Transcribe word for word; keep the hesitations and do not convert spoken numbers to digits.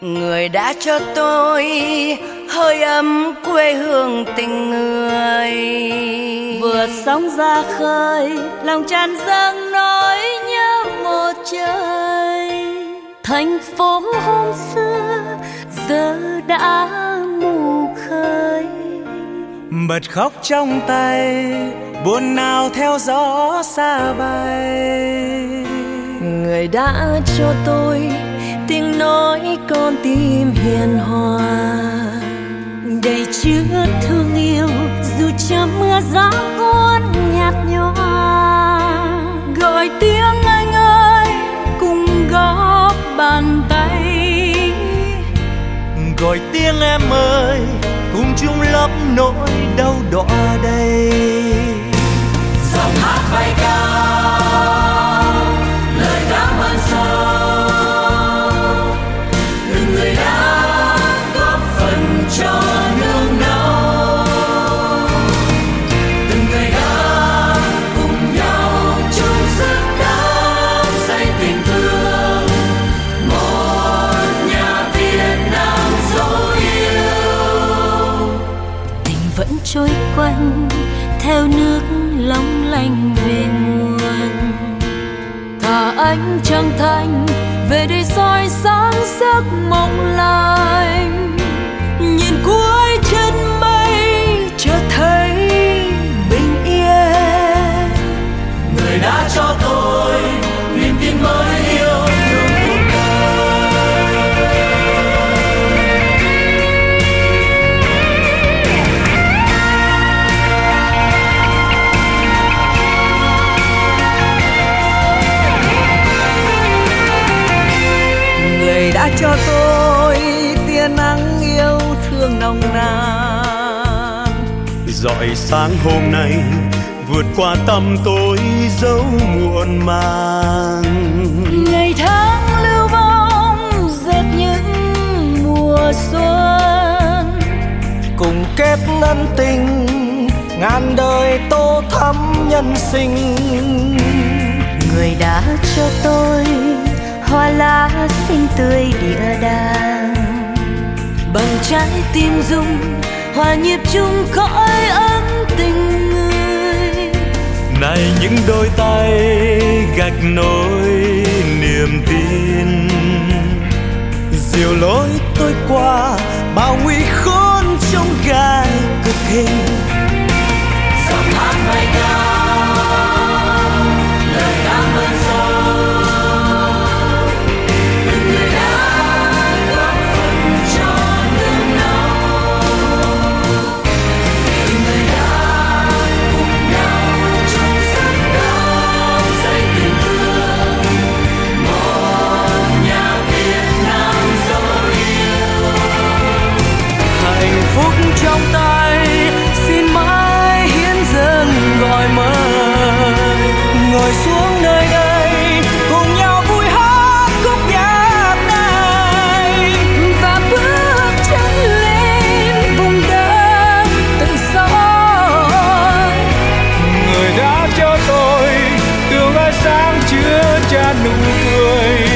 Người đã cho tôi hơi ấm quê hương tình người. Vừa sóng ra khơi, lòng tràn dâng nỗi nhớ một trời. Thành phố hôm xưa giờ đã mù khơi. Bật khóc trong tay, buồn nào theo gió xa bay. Người đã cho tôi tiếng nói con tim hiền hòa, đầy chứa thương yêu dù cho mưa gió cuốn nhạt nhòa. Gọi tiếng anh ơi cùng góp bàn tay, gọi tiếng em ơi cùng chung lấp nỗi đau đọa đây. Giọng hát bay cao, lời cảm ơn sâu, từng người đã góp phần cho nương đau, từng người đã cùng nhau chung sức đắp xây tình thương, một nhà Việt Nam dấu yêu. Tình vẫn trôi quanh theo nước long lanh về nguồn. Thả ánh trăng thanh về đây soi sáng giấc mộng lành. Nhìn cuối chân mây chợt thấy bình yên. Người đã cho tôi niềm tin mới yêu thương cuộc đời. Người đã cho tôi tia nắng yêu thương nồng nàn. Rọi sáng hôm nay vượt qua tăm tối dấu muộn màng. Ngày tháng lưu vong dệt những mùa xuân, Cùng kết ngân tình ngàn đời tô thắm nhân sinh. người đã cho tôi hoa lá xinh tươi địa đàng. Bằng trái tim dung hòa nhịp chung cõi ấm tình người. Này những đôi tay gạch nối niềm tin, dìu lối tôi qua bao nguy khốn trong gai cực hình. Giọng hát bay cao, lời cảm ơn sâu, từng người đã góp phần cho nương đau, từng người đã cùng nhau chung sức đắp xây tình thương, một nhà Việt Nam dấu yêu. Hạnh phúc trong tay xin mãi hiến dâng gọi mời. Ngồi xuống nơi đây cùng nhau vui hát khúc nhạc này, Và bước chân lên vùng đất tự do. người đã cho tôi tương lai sáng chứa chan nụ cười.